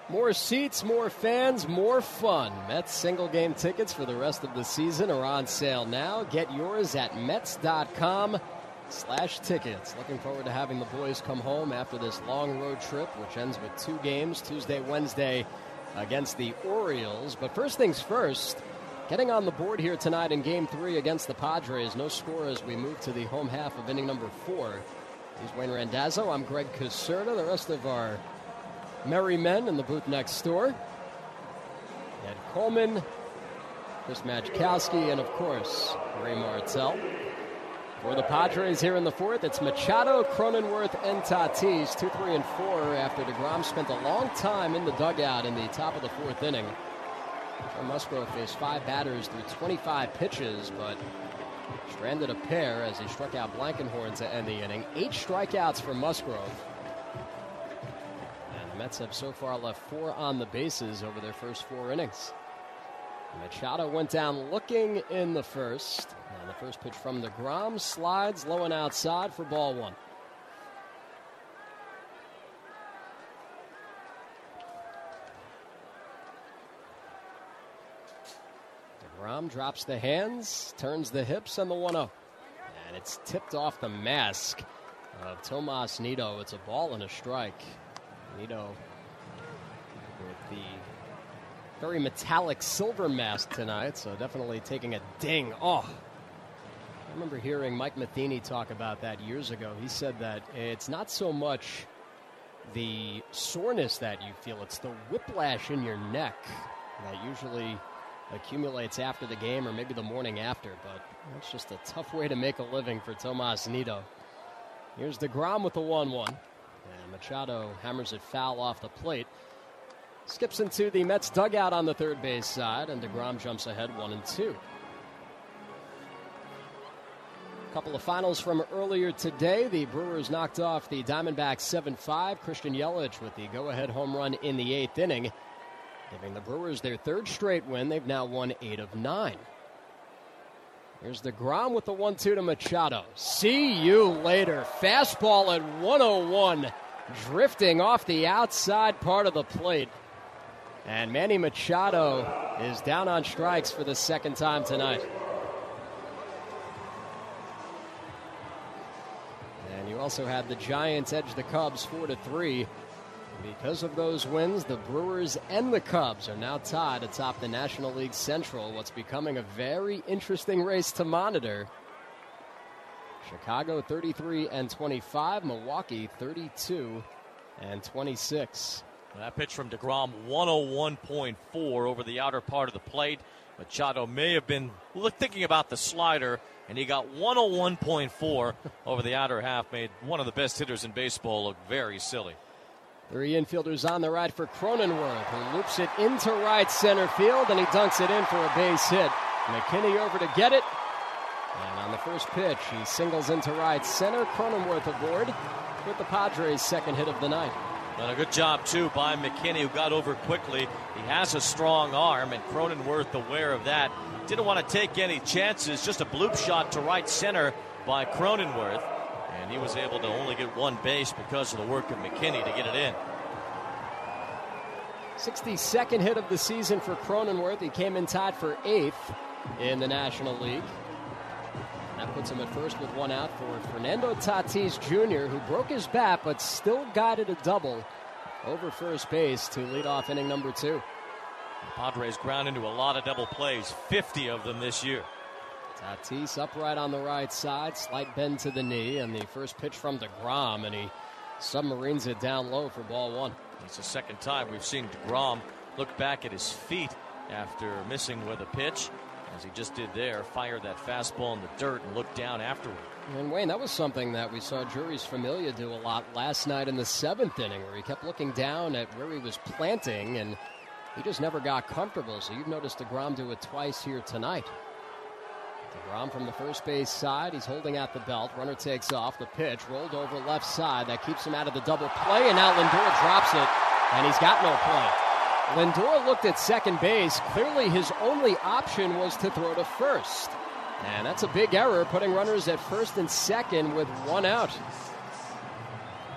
More seats, more fans, more fun. Mets single-game tickets for the rest of the season are on sale now. Get yours at Mets.com/tickets. Looking forward to having the boys come home after this long road trip, which ends with 2 games, Tuesday, Wednesday, against the Orioles. But first things first, getting on the board here tonight in Game 3 against the Padres. No score as we move to the home half of inning number 4. He's Wayne Randazzo. I'm Greg Caserta. The rest of our merry men in the booth next door. Ed Coleman, Chris Majkowski, and of course, Ray Martell. For the Padres here in the 4th, it's Machado, Cronenworth, and Tatis. 2, 3, and 4 after DeGrom spent a long time in the dugout in the top of the 4th inning. Joe Musgrove faced 5 batters through 25 pitches, but stranded a pair as he struck out Blankenhorn to end the inning. 8 strikeouts for Musgrove. The Mets have so far left 4 on the bases over their first 4 innings. Machado went down looking in the first. And the first pitch from DeGrom slides low and outside for ball 1. DeGrom drops the hands, turns the hips, and the 1-0. And it's tipped off the mask of Tomas Nido. It's a ball and a strike. Nido with the very metallic silver mask tonight, so definitely taking a ding. Oh, I remember hearing Mike Matheny talk about that years ago. He said that it's not so much the soreness that you feel, it's the whiplash in your neck that usually accumulates after the game or maybe the morning after, but it's just a tough way to make a living for Tomas Nido. Here's DeGrom with the 1-1. And Machado hammers it foul off the plate. Skips into the Mets dugout on the third base side, and DeGrom jumps ahead 1-2. A couple of finals from earlier today. The Brewers knocked off the Diamondbacks 7-5. Christian Yelich with the go-ahead home run in the 8th inning, giving the Brewers their 3rd straight win. They've now won 8 of 9. Here's DeGrom with the 1-2 to Machado. See you later. Fastball at 101, drifting off the outside part of the plate. And Manny Machado is down on strikes for the 2nd time tonight. And you also had the Giants edge the Cubs 4-3. Because of those wins, the Brewers and the Cubs are now tied atop the National League Central, what's becoming a very interesting race to monitor. Chicago 33-25, Milwaukee 32-26. That pitch from DeGrom, 101.4 over the outer part of the plate. Machado may have been thinking about the slider, and he got 101.4 over the outer half, made one of the best hitters in baseball look very silly. 3 infielders on the right for Cronenworth, who loops it into right center field, and he dunks it in for a base hit. McKinney over to get it. And on the first pitch, he singles into right center. Cronenworth aboard with the Padres' 2nd hit of the night. And a good job, too, by McKinney, who got over quickly. He has a strong arm, and Cronenworth aware of that. Didn't want to take any chances. Just a bloop shot to right center by Cronenworth. And he was able to only get 1 base because of the work of McKinney to get it in. 62nd hit of the season for Cronenworth. He came in tied for 8th in the National League. That puts him at first with 1 out for Fernando Tatis Jr., who broke his bat but still guided a double over first base to lead off inning number 2. The Padres ground into a lot of double plays, 50 of them this year. Tatis upright on the right side, slight bend to the knee, and the first pitch from DeGrom, and he submarines it down low for ball 1. It's the 2nd time we've seen DeGrom look back at his feet after missing with a pitch, as he just did there, fire that fastball in the dirt and look down afterward. And Wayne, that was something that we saw Juris Familia do a lot last night in the 7th inning, where he kept looking down at where he was planting, and he just never got comfortable. So you've noticed DeGrom do it twice here tonight. DeGrom from the first base side. He's holding out the belt. Runner takes off. The pitch rolled over left side. That keeps him out of the double play, and now Lindor drops it, and he's got no play. Lindor looked at second base. Clearly his only option was to throw to first. And that's a big error, putting runners at first and second with 1 out.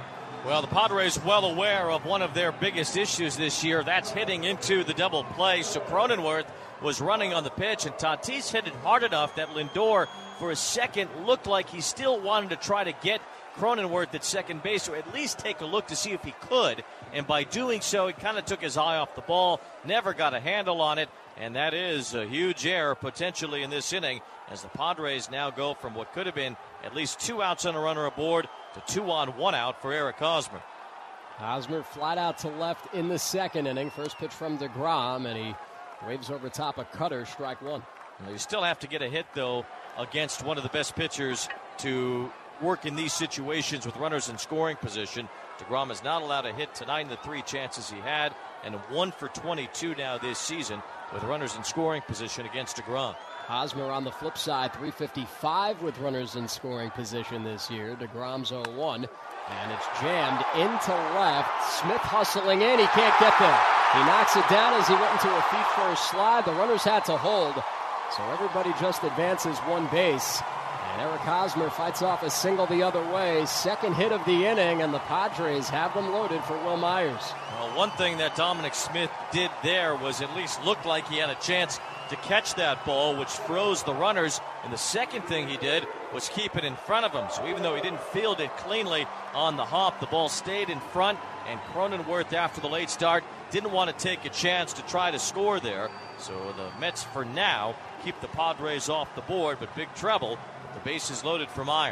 Well, the Padres well aware of one of their biggest issues this year. That's hitting into the double play. So Cronenworth was running on the pitch, and Tatis hit it hard enough that Lindor, for a second, looked like he still wanted to try to get Cronenworth at second base, or at least take a look to see if he could. And by doing so, he kind of took his eye off the ball, never got a handle on it, and that is a huge error potentially in this inning, as the Padres now go from what could have been at least 2 outs and a runner aboard to 2 on, 1 out for Eric Hosmer. Hosmer flat out to left in the second inning. First pitch from DeGrom, and he waves over top a cutter, strike one. Well, you still have to get a hit, though, against one of the best pitchers to work in these situations with runners in scoring position. DeGrom is not allowed a hit tonight in the 3 chances he had, and 1 for 22 now this season with runners in scoring position against DeGrom. Hosmer on the flip side, 355 with runners in scoring position this year. DeGrom's 0-1, and it's jammed into left. Smith hustling in, he can't get there. He knocks it down as he went into a feet-first slide. The runners had to hold, so everybody just advances one base. And Eric Hosmer fights off a single the other way. Second hit of the inning, and the Padres have them loaded for Will Myers. Well, one thing that Dominic Smith did there was at least look like he had a chance to catch that ball, which froze the runners. And the second thing he did was keep it in front of him. So even though he didn't field it cleanly on the hop, the ball stayed in front, and Cronenworth, after the late start, didn't want to take a chance to try to score there. So the Mets, for now, keep the Padres off the board, but big trouble. The base is loaded for Myers.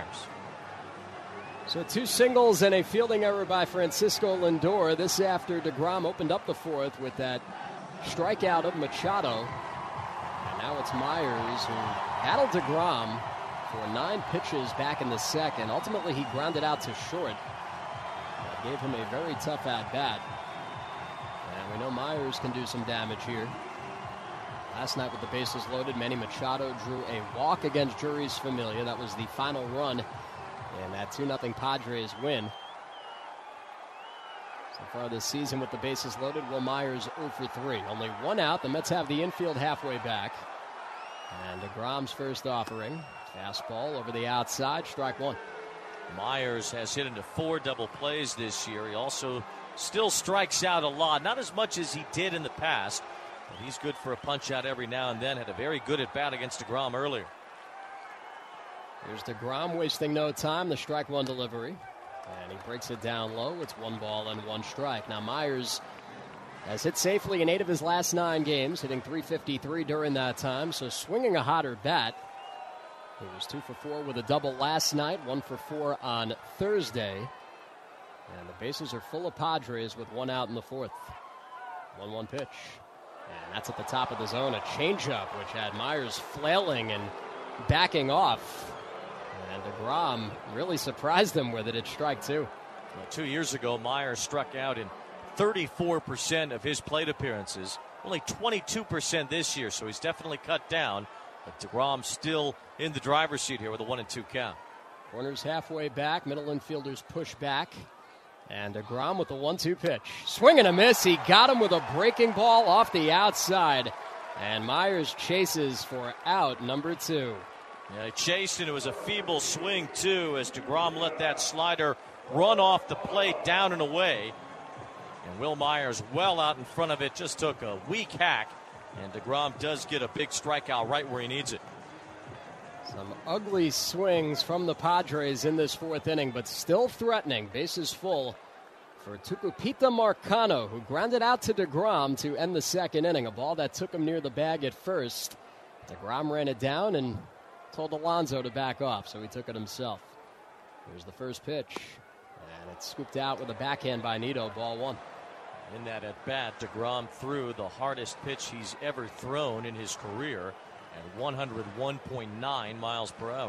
So 2 singles and a fielding error by Francisco Lindor. This after DeGrom opened up the fourth with that strikeout of Machado. And now it's Myers who battled DeGrom for 9 pitches back in the second. Ultimately, he grounded out to short. That gave him a very tough at-bat. And we know Myers can do some damage here. Last night with the bases loaded, Manny Machado drew a walk against Juris Familia. That was the final run in that 2-0 Padres win. So far this season with the bases loaded, Will Myers 0 for 3. Only 1 out. The Mets have the infield halfway back. And DeGrom's first offering. Fastball over the outside, strike one. Myers has hit into 4 double plays this year. He also still strikes out a lot. Not as much as he did in the past. But he's good for a punch out every now and then. Had a very good at bat against DeGrom earlier. Here's DeGrom wasting no time. The strike one delivery. And he breaks it down low. It's 1 ball and 1 strike. Now Myers has hit safely in 8 of his last 9 games, hitting .353 during that time. So swinging a hotter bat. He was 2 for 4 with a double last night, 1 for 4 on Thursday. And the bases are full of Padres with 1 out in the 4th. 1-1 pitch. And that's at the top of the zone, a changeup, which had Myers flailing and backing off. And DeGrom really surprised him with it at strike 2. Well, 2 years ago, Myers struck out in 34% of his plate appearances. Only 22% this year, so he's definitely cut down. But DeGrom still in the driver's seat here with a 1-2 count. Corners halfway back, middle infielders push back. And DeGrom with the 1-2 pitch. Swing and a miss. He got him with a breaking ball off the outside. And Myers chases for out number 2. Yeah, he chased, and it was a feeble swing, too, as DeGrom let that slider run off the plate down and away. And Will Myers well out in front of it, just took a weak hack. And DeGrom does get a big strikeout right where he needs it. Some ugly swings from the Padres in this 4th inning, but still threatening. Bases full for Tucupita Marcano, who grounded out to DeGrom to end the 2nd inning. A ball that took him near the bag at first. DeGrom ran it down and told Alonso to back off, so he took it himself. Here's the first pitch, and it's scooped out with a backhand by Nido, ball 1. In that at-bat, DeGrom threw the hardest pitch he's ever thrown in his career at 101.9 miles per hour.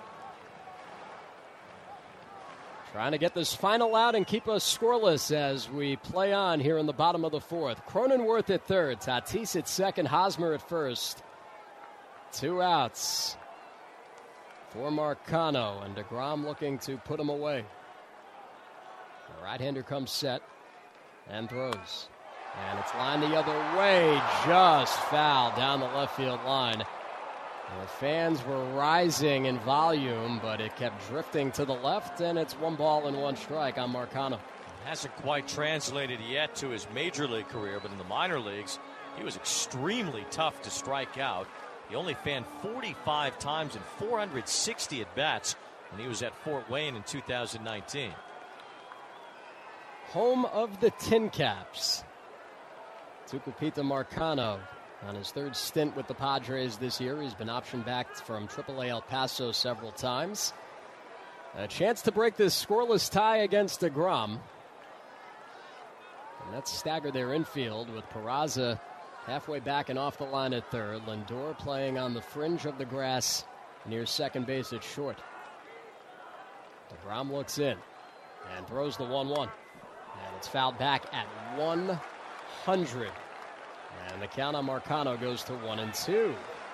Trying to get this final out and keep us scoreless as we play on here in the bottom of the 4th. Cronenworth at 3rd, Tatis at 2nd, Hosmer at 1st. 2 outs for Marcano, and DeGrom looking to put him away. The right-hander comes set and throws. And it's lined the other way, just foul down the left field line. The fans were rising in volume, but it kept drifting to the left, and it's 1-1 strike on Marcano. Hasn't quite translated yet to his major league career, but in the minor leagues, he was extremely tough to strike out. He only fanned 45 times in 460 at-bats when he was at Fort Wayne in 2019. Home of the Tin Caps. Tucupita Marcano on his third stint with the Padres this year. He's been optioned back from AAA El Paso several times. A chance to break this scoreless tie against DeGrom. And that's staggered their infield with Peraza halfway back and off the line at third. Lindor playing on the fringe of the grass near second base at short. DeGrom looks in and throws the 1-1. And it's fouled back at 100. And the count on Marcano goes to 1-2.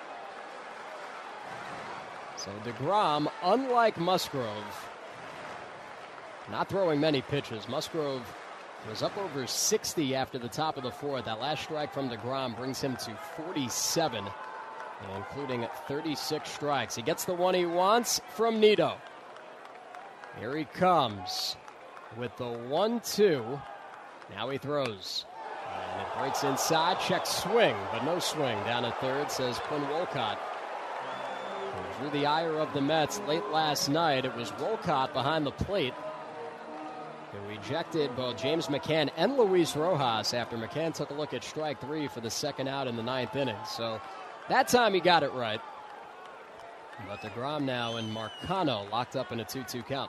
So DeGrom, unlike Musgrove, not throwing many pitches. Musgrove was up over 60 after the top of the fourth. That last strike from DeGrom brings him to 47, including 36 strikes. He gets the one he wants from Nido. Here he comes with the 1-2. Now he throws. And it breaks inside. Check swing, but no swing. Down at third, says Quinn Wolcott. Drew the ire of the Mets late last night. It was Wolcott behind the plate who ejected both James McCann and Luis Rojas after McCann took a look at strike three for the second out in the ninth inning. So that time he got it right. But DeGrom now and Marcano locked up in a 2-2 count.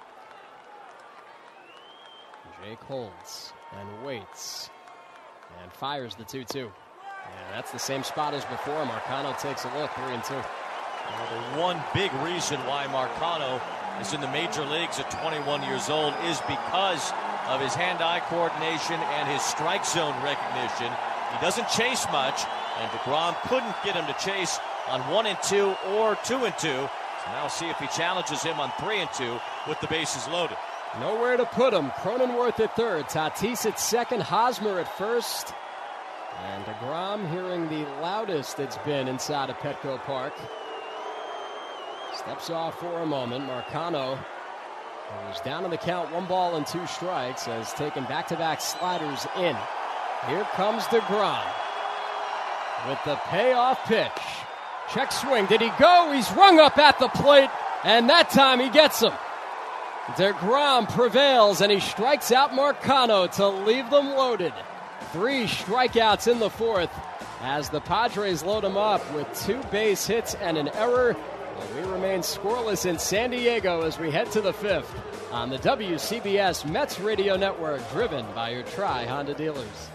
Jake holds and waits and fires the 2-2. And that's the same spot as before. Marcano takes a look, 3-2. The one big reason why Marcano is in the major leagues at 21 years old is because of his hand-eye coordination and his strike zone recognition. He doesn't chase much, and DeGrom couldn't get him to chase on 1-2 or 2-2. So now see if he challenges him on 3-2 with the bases loaded. Nowhere to put him. Cronenworth at third, Tatis at second, Hosmer at first. And DeGrom hearing the loudest it's been inside of Petco Park. Steps off for a moment. Marcano, who was down in the count, 1-2 strikes, has taken back-to-back sliders in. Here comes DeGrom with the payoff pitch. Check swing. Did he go? He's rung up at the plate, and that time he gets him. DeGrom prevails, and he strikes out Marcano to leave them loaded. 3 strikeouts in the fourth as the Padres load him up with 2 base hits and an error. We remain scoreless in San Diego as we head to the 5th on the WCBS Mets Radio Network, driven by your Tri Honda dealers.